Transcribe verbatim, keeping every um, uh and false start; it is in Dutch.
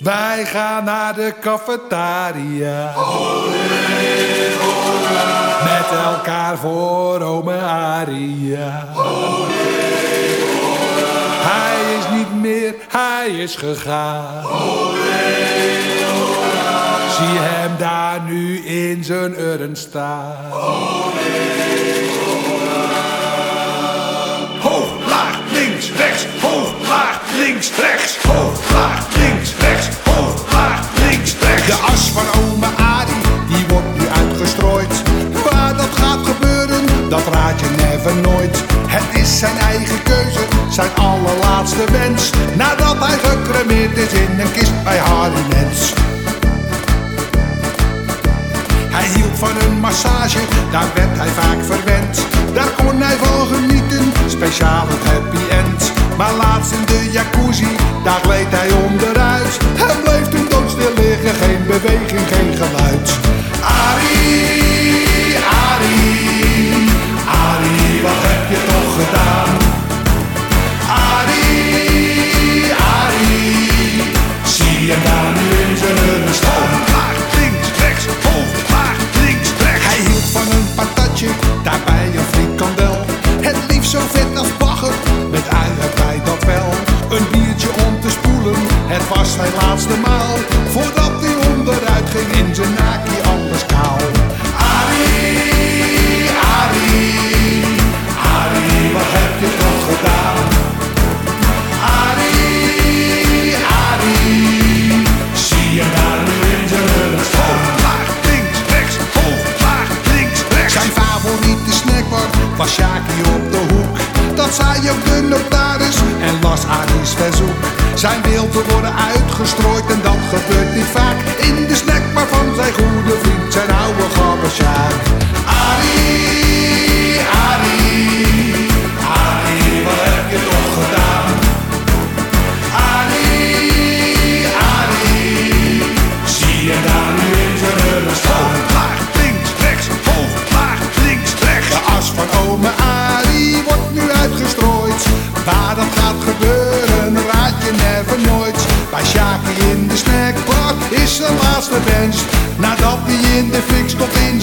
Wij gaan naar de cafetaria. Olé, hola. Met elkaar voor ome Aria. Olé, hola. Hij is niet meer, hij is gegaan. Olé, hola. Zie hem daar nu in zijn urn staan. Olé, hola. Hoog, laag, links, rechts. Hoog, laag, links, rechts. Hoog, laag, links, rechts. Hoog, laag, links, rechts. De as van ome Arie, die wordt nu uitgestrooid. Waar dat gaat gebeuren, dat raad je never nooit. Het is zijn eigen keuze, zijn allerlaatste wens. Nadat hij gecremeerd is in een kist bij Harry Mens. Hij hield van een massage, daar werd hij vaak verwend. Daar kon hij van genieten, speciaal het happy end. Maar laatst in de jacuzzi, daar gleed hij onderuit. Hij bleef toen doodstil liggen, geen beweging, geen geluid. Arie, Arie, Arie, wat heb je toch gedaan? Arie, Arie, zie je daar nu in zijn urn staan? Laag, links, rechts, hoog, laag, links, rechts. Hij hield van een patatje, daarbij een frikandel. Het liefst zo vet als bagger, met ui erbij dat wel. Een biertje om te spoelen, het was zijn laatste maal. Voordat hij onderuit ging in zijn naakie alles kaal. Arie, Arie, Arie, wat heb je toch gedaan? Arie, Arie, zie je daar nu in zijn urn staan? Hoog, laag, links, rechts, hoog, laag, links, rechts. Zijn favoriete snackbar was Sjaakie op de hoek. Dat zei ook de notaris en las Arie's verzoek. Zijn wil te worden uitgestrooid en dat gebeurt niet vaak. In de snackbar van zijn goede vriend, zijn oude gabber Sjaak. Arie, Arie, Arie, wat heb je toch gedaan? Arie, Arie, zie je daar nu in zijn urn staan? Hoog, laag, links, rechts, hoog, laag, links, rechts. De as van ome Arie wordt nu uitgestrooid. Waar dat gaat gebeuren, raad je never nooit. Bij Sjaakie in de snackbar is zijn laatste wens. Nadat hij in de fik stond in